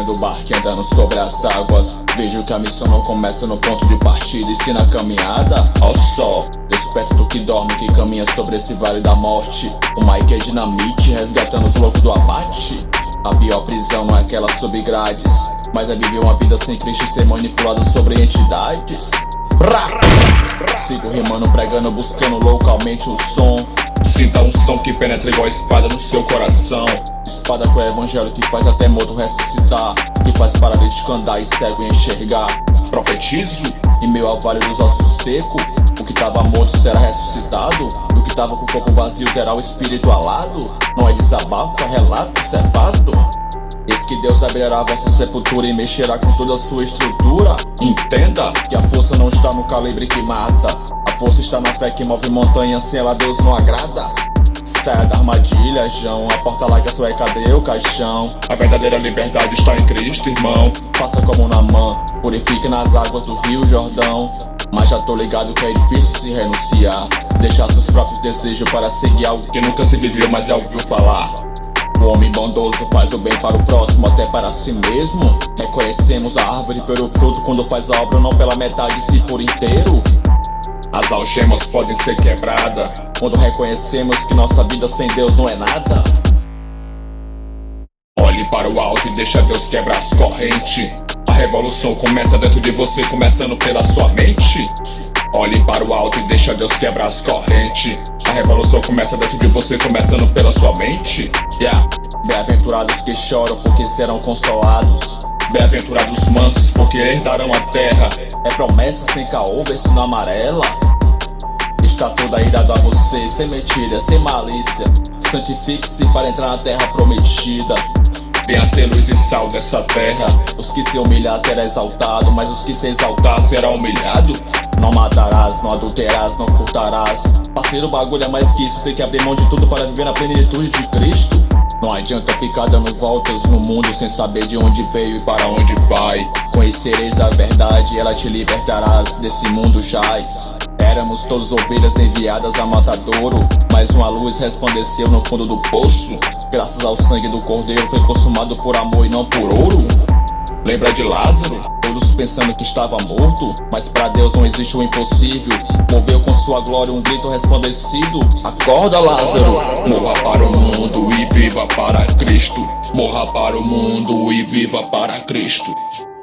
do barco andando sobre as águas. Vejo que a missão não começa no ponto de partida, e sim na caminhada ao sol. Desperta do que dorme, que caminha sobre esse vale da morte. O Mike é dinamite, resgatando os loucos do abate. A pior prisão não é aquela sob grades, mas é viver uma vida sem Cristo e ser manipulado sobre entidades. Sigo rimando, pregando, buscando localmente o som. Sinta um som que penetra igual espada no seu coração. Espada com o evangelho que faz até morto ressuscitar, que faz paralítico andar e cego enxergar. Profetizo em meio ao vale dos ossos secos. O que tava morto será ressuscitado, e o que tava com o corpo vazio terá o espírito alado. Não é desabafo, é relato, isso é fato. Eis que Deus abrirá a vossa sepultura e mexerá com toda a sua estrutura. Entenda que a força não está no calibre que mata, a força está na fé que move montanhas, sem ela Deus não agrada. Saia da armadilha, João, a porta larga só é cadê o caixão? A verdadeira liberdade está em Cristo, irmão. Faça como Naamã, purifique nas águas do Rio Jordão. Mas já tô ligado que é difícil se renunciar, deixar seus próprios desejos para seguir algo que nunca se viveu, mas já ouviu falar. O homem bondoso faz o bem para o próximo, até para si mesmo. Reconhecemos a árvore pelo fruto quando faz a obra, não pela metade, sim por inteiro. As algemas podem ser quebradas quando reconhecemos que nossa vida sem Deus não é nada. Olhe para o alto e deixa Deus quebrar as correntes. A revolução começa dentro de você, começando pela sua mente. Olhe para o alto e deixa Deus quebrar as correntes. A revolução começa dentro de você, começando pela sua mente. Bem-aventurados que choram, porque serão consolados. Bem-aventurados mansos, porque herdarão a terra. É promessa sem caô, vê-se na amarela. Está toda aí dado a você, sem mentira, sem malícia. Santifique-se para entrar na terra prometida. Venha ser luz e sal dessa terra. Os que se humilhar será exaltado, mas os que se exaltar será humilhado. Não matarás, não adulterarás, não furtarás. Parceiro, o bagulho é mais que isso, tem que abrir mão de tudo para viver na plenitude de Cristo. Não adianta ficar dando voltas no mundo sem saber de onde veio e para onde vai. Conhecereis a verdade, ela te libertarás desse mundo jaz. Éramos todos ovelhas enviadas a matadouro, mas uma luz resplandeceu no fundo do poço. Graças ao sangue do cordeiro foi consumado por amor e não por ouro. Lembra de Lázaro? Todos pensando que estava morto, mas para Deus não existe o impossível. Moveu com sua glória um grito resplandecido. Acorda, Lázaro! Morra para o mundo e viva para Cristo. Morra para o mundo e viva para Cristo.